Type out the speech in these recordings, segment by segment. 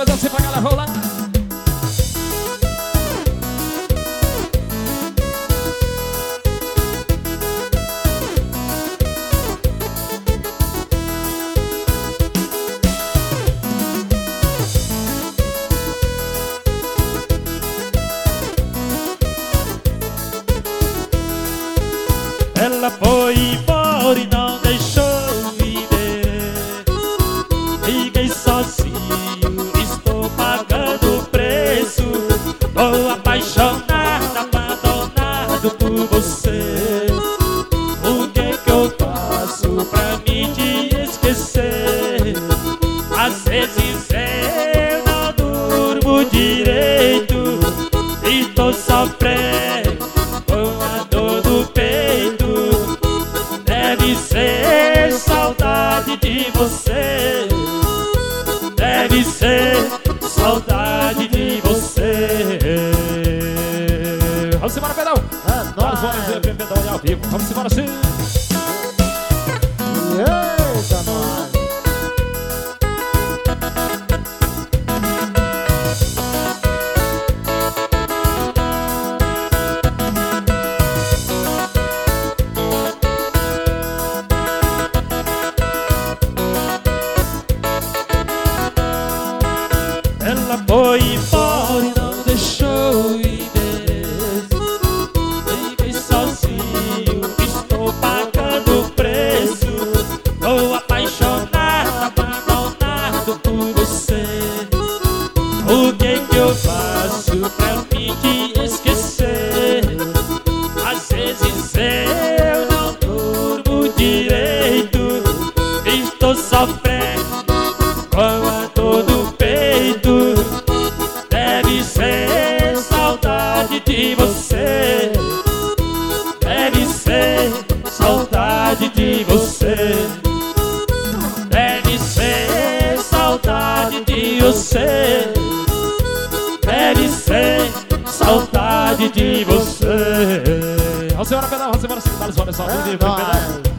Faz assim pra galera rolar. Ela foi embora e não deixou me ver. Fiquei sozinho, estou pagando o preço. Tô apaixonado, abandonado por você. O que eu faço pra me te esquecer? Às vezes eu não durmo direito e tô sofrendo com a dor do peito. Deve ser saudade de você. Deve ser saudade de você. Vamos embora, Pedrão. Nós vamos ver o Pedrão ao vivo. Vamos embora sim. Eita, nós. Ela foi embora e não deixou ir ver. Fiquei sozinho, estou pagando o preço. Tô apaixonado, abandonado por você. O que eu faço pra me te esquecer? Às vezes eu não durmo direito, estou sofrendo com a dor do peito. Deve ser saudade de você. Deve ser saudade de você. Deve ser saudade de você. Deve ser saudade de você. Vamos embora, Pedrão. Vamos embora sim. Vamos embora, pessoal. Tudo bem, Pedrão.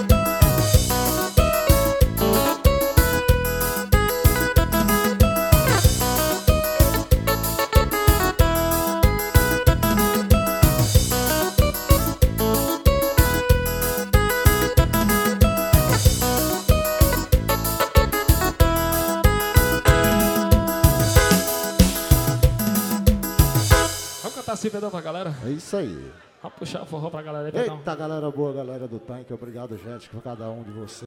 Vamos cantar assim, Pedrão, pra galera. É isso aí. Vamos puxar o forró pra galera aí, Pedrão. Eita, galera boa, galera do tanque. Obrigado, gente, por cada um de vocês.